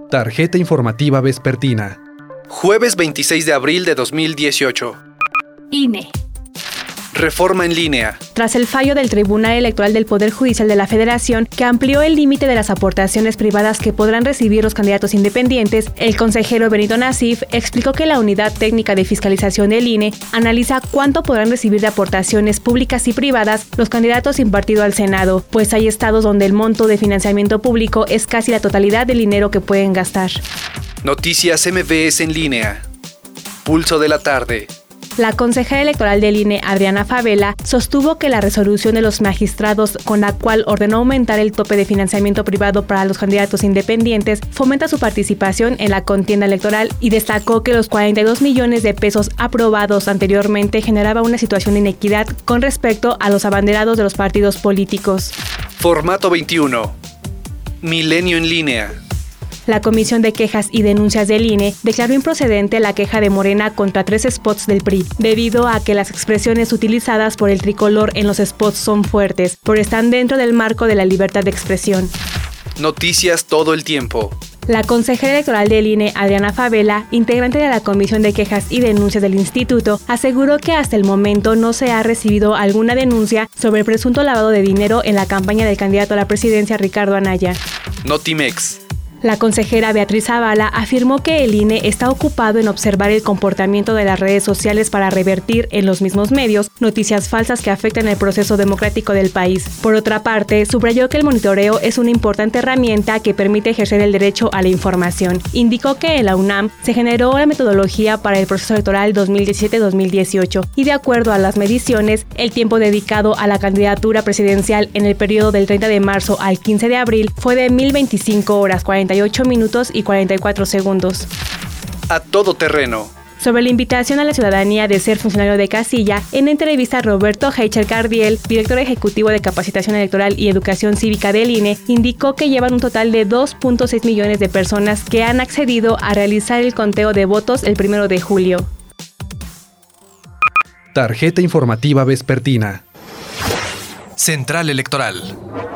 Tarjeta informativa vespertina. Jueves 26 de abril de 2018. INE. Reforma en línea. Tras el fallo del Tribunal Electoral del Poder Judicial de la Federación, que amplió el límite de las aportaciones privadas que podrán recibir los candidatos independientes, el consejero Benito Nasif explicó que la Unidad Técnica de Fiscalización del INE analiza cuánto podrán recibir de aportaciones públicas y privadas los candidatos sin partido al Senado, pues hay estados donde el monto de financiamiento público es casi la totalidad del dinero que pueden gastar. Noticias MBS en línea. Pulso de la tarde. La consejera electoral del INE, Adriana Fabela, sostuvo que la resolución de los magistrados con la cual ordenó aumentar el tope de financiamiento privado para los candidatos independientes fomenta su participación en la contienda electoral y destacó que los 42 millones de pesos aprobados anteriormente generaba una situación de inequidad con respecto a los abanderados de los partidos políticos. Formato 21. Milenio en línea. La Comisión de Quejas y Denuncias del INE declaró improcedente la queja de Morena contra 3 spots del PRI, debido a que las expresiones utilizadas por el tricolor en los spots son fuertes, pero están dentro del marco de la libertad de expresión. Noticias todo el tiempo. La consejera electoral del INE, Adriana Fabela, integrante de la Comisión de Quejas y Denuncias del Instituto, aseguró que hasta el momento no se ha recibido alguna denuncia sobre el presunto lavado de dinero en la campaña del candidato a la presidencia Ricardo Anaya. Notimex. La consejera Beatriz Zavala afirmó que el INE está ocupado en observar el comportamiento de las redes sociales para revertir en los mismos medios noticias falsas que afectan el proceso democrático del país. Por otra parte, subrayó que el monitoreo es una importante herramienta que permite ejercer el derecho a la información. Indicó que en la UNAM se generó la metodología para el proceso electoral 2017-2018 y de acuerdo a las mediciones, el tiempo dedicado a la candidatura presidencial en el periodo del 30 de marzo al 15 de abril fue de 1025 horas 48 minutos y 44 segundos. A todo terreno. Sobre la invitación a la ciudadanía de ser funcionario de casilla, en entrevista Roberto Heicher Cardiel, director ejecutivo de Capacitación Electoral y Educación Cívica del INE, indicó que llevan un total de 2.6 millones de personas que han accedido a realizar el conteo de votos el 1 de julio. Tarjeta informativa vespertina. Central Electoral.